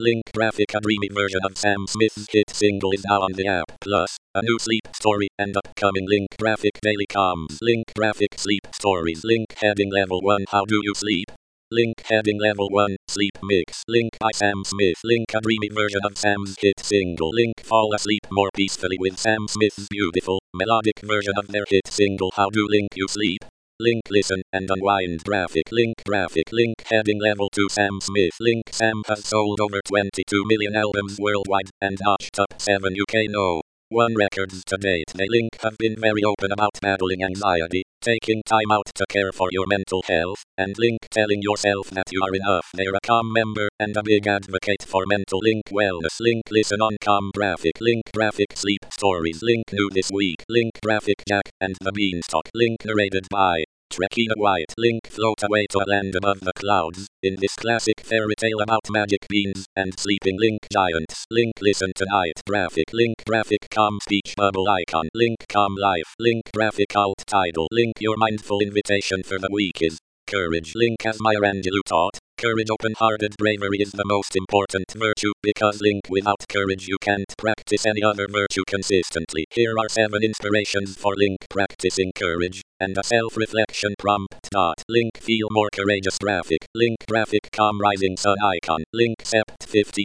Link graphic. A dreamy version of Sam Smith's hit single is now on the app. Plus, a new sleep story and upcoming Link graphic daily comms. Link graphic sleep stories. Link heading level 1. How do you sleep? Link heading level 1, sleep mix. Link by Sam Smith. Link a dreamy version of Sam's hit single. Link fall asleep more peacefully with Sam Smith's beautiful, melodic version of their hit single. How do Link you sleep? Link listen and unwind graphic. Link heading level 2 Sam Smith. Link Sam has sold over 22 million albums worldwide and notched top 7 UK No. 1 records to date. They Link have been very open about battling anxiety, taking time out to care for your mental health, and Link telling yourself that you are enough. They're a calm member and a big advocate for mental Link wellness. Link listen on calm graphic. Link graphic sleep stories. Link new this week. Link graphic Jack and the Beanstalk. Link narrated by Trekina White. Link float away to a land above the clouds, in this classic fairy tale about magic beans and sleeping Link giants. Link listen tonight graphic. Link graphic calm speech bubble icon. Link calm life. Link graphic alt title. Link your mindful invitation for the week is courage. Link as Maya Angelou taught, courage open-hearted bravery is the most important virtue because Link without courage you can't practice any other virtue consistently. Here are 7 inspirations for Link practicing courage, and a self-reflection prompt. Link feel more courageous graphic. Link graphic calm rising sun icon. Link sept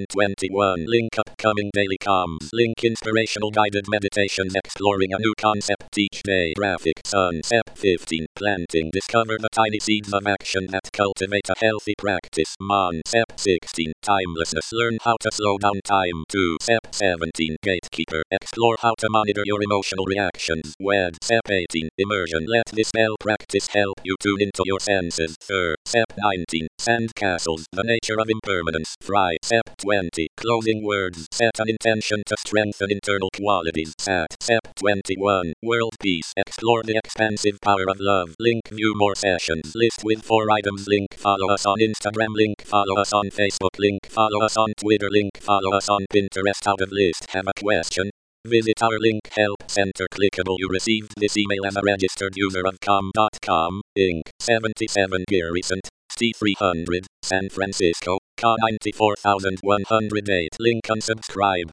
1521. Link upcoming daily comms. Link inspirational guided meditations exploring a new concept each day graphic. Sun sept 15 planting. Discover the tiny seeds of action that cultivate a healthy practice. Mon sept 16 timelessness. Learn how to slow down time. 2 sept 17 gatekeeper. Explore how to monitor your emotional reactions. Wed sept 18 immersion. Let this spell practice help you tune into your senses. Sept 19 sandcastles. The nature of impermanence. Fry sept 20 closing words. Set an intention to strengthen internal qualities. Sat sept 21 world peace. Explore the expansive power of love. Link view more sessions. List with 4 items. Link follow us on Instagram. Link follow us on Facebook. Link follow us on Twitter. Link follow us on Pinterest. Out of list. Have a question? Visit our link help center. Clickable. You received this email as a registered user of com.com, Inc. 77 Gear Recent, C300, San Francisco, K 94108. Link unsubscribe.